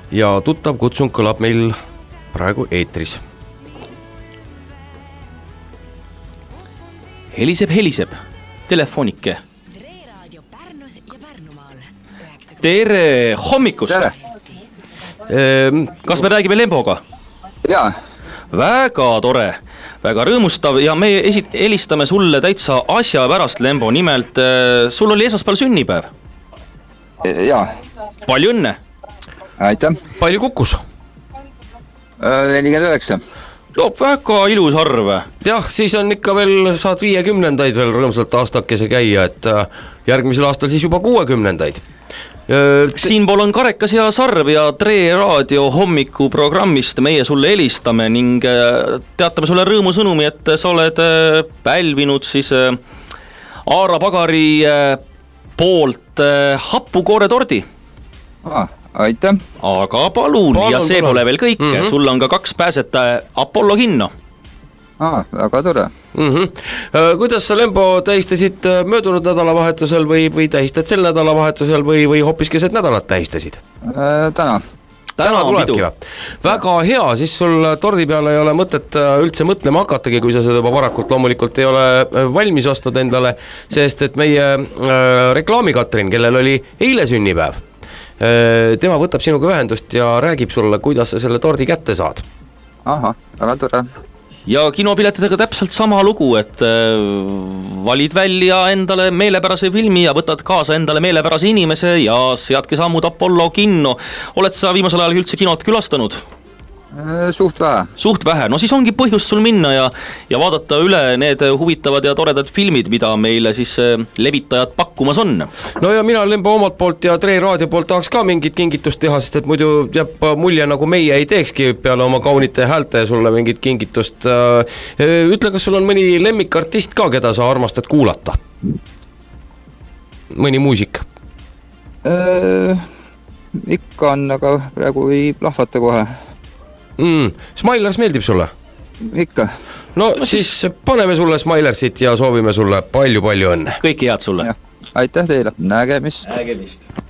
ja tuttav kutsung kõlab meil praegu eetris. Heliseb, telefonike. Tere hommikust! Kas me räägime Lemboga? Jaa. Väga tore, väga rõõmustav ja me helistame sulle täitsa asja pärast, Lembo. Nimelt, sul oli esmaspäeval sünnipäev. Jaa. Palju õnne! Aitäh! Palju kukkus? 49. No, väga ilus arv. Jah, siis on ikka veel, saad 50-ndaid veel rõõmsalt aastakese käia, et järgmisel aastal siis juba 60-ndaid. Siinpool on Karekas ja Sarv ja Tre Raadio hommikuprogrammist meie sulle helistame ning teatame sulle rõõmusõnumi, et sa oled pälvinud siis Aara Pagari poolt happukoore-tordi. Aitäh. Aga palun, ja see pole veel kõik, sulle on ka 2 pääset Apollo hinno. Väga tore. Kuidas sa, Lembo, tähistasid möödunud nädalavahetusel või tähistad sel nädalavahetusel või hoopis keset nädalat tähistasid? Täna tulebki. Väga hea, siis sul tordi peale ei ole mõtet üldse mõtlema hakatagi, kui sa seda juba varakult loomulikult ei ole valmis ostnud endale, sest et meie reklaami-Katrin, kellel oli eile sünnipäev, tema võtab sinuga ühendust ja räägib sulle, kuidas sa selle tordi kätte saad. Väga tore. Ja kinopiletidega täpselt sama lugu, et valid välja endale meelepärase filmi ja võtad kaasa endale meelepärase inimese ja seadki sammud Apollo kinno. Oled sa viimasel ajal üldse kinot külastanud? Suht vähe. No siis ongi põhjus sul minna ja vaadata üle need huvitavad ja toredad filmid, mida meile siis levitajad pakkumas on. No ja mina Lembo omalt poolt ja Tre Raadio poolt tahaks ka mingit kingitust teha, sest et muidu jääb mulje, nagu meie ei teekski peale oma kaunite häälte sulle mingit kingitust. Ütle, kas sul on mõni lemmikartist ka, keda sa armastad kuulata? Mõni muusik? Ikka on, aga praegu ei plahvata kohe. Smilers meeldib sulle? Ikka. No siis paneme sulle Smilersit ja soovime sulle palju õnne. Kõike head sulle. Aitäh teile, nägemist. Nägemist.